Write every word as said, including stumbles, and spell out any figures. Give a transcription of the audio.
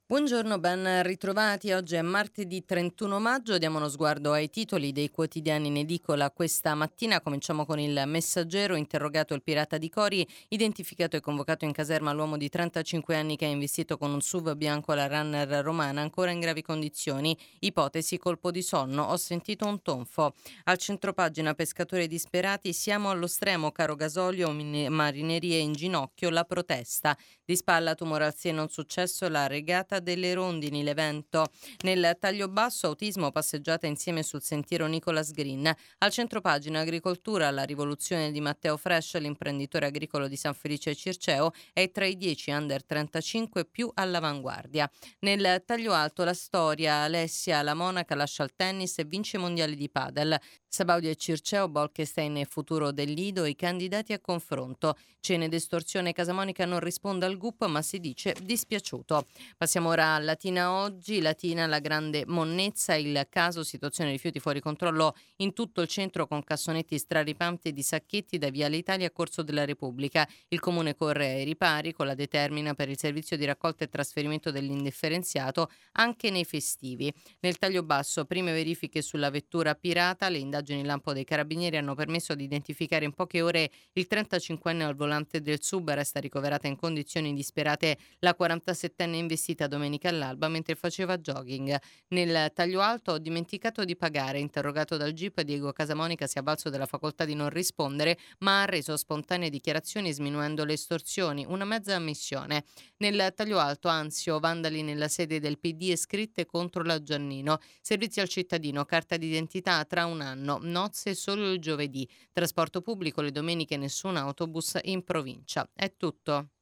Buongiorno, ben ritrovati. Oggi è martedì trentuno maggio. Diamo uno sguardo ai titoli dei quotidiani in edicola questa mattina. Cominciamo con il Messaggero. Interrogato il pirata di Cori, identificato e convocato in caserma l'uomo di trentacinque anni che ha investito con un S U V bianco la runner romana, ancora in gravi condizioni. Ipotesi colpo di sonno, ho sentito un tonfo. Al centropagina pescatori disperati, siamo allo stremo, caro gasolio, mine- marinerie in ginocchio, la protesta. Di spalla tumore al seno, un successo, la regata delle rondini, l'evento. Nel taglio basso, autismo, passeggiata insieme sul sentiero Nicolas Green. Al centropagina agricoltura, la rivoluzione di Matteo Fresh, l'imprenditore agricolo di San Felice Circeo, è tra i dieci under trentacinque più all'avanguardia. Nel taglio alto la storia, Alessia, la monaca, lascia il tennis e vince i mondiali di padel. Sabaudia e Circeo, Bolkestein e futuro del Lido, i candidati a confronto. Cene d'estorsione, Casamonica non risponde al G U P ma si dice dispiaciuto. Passiamo ora a Latina oggi. Latina, la grande monnezza, il caso situazione rifiuti fuori controllo in tutto il centro con cassonetti straripanti di sacchetti da Viale Italia a Corso della Repubblica. Il comune corre ai ripari con la determina per il servizio di raccolta e trasferimento dell'indifferenziato anche nei festivi. Nel taglio basso, prime verifiche sulla vettura pirata, le indagini lampo dei carabinieri hanno permesso di identificare in poche ore il trentacinquenne al volante del S U V, resta ricoverata in condizioni disperate la quarantasettenne investita domenica all'alba mentre faceva jogging. Nel taglio alto, ho dimenticato di pagare, interrogato dal G I P, Diego Casamonica si è avvalso della facoltà di non rispondere ma ha reso spontanee dichiarazioni sminuendo le estorsioni, una mezza ammissione. Nel taglio alto, Anzio, vandali nella sede del P D e scritte contro la Giannino, servizi al cittadino, carta d'identità tra un anno, nozze solo il giovedì, trasporto pubblico le domeniche, nessun autobus in provincia. È tutto.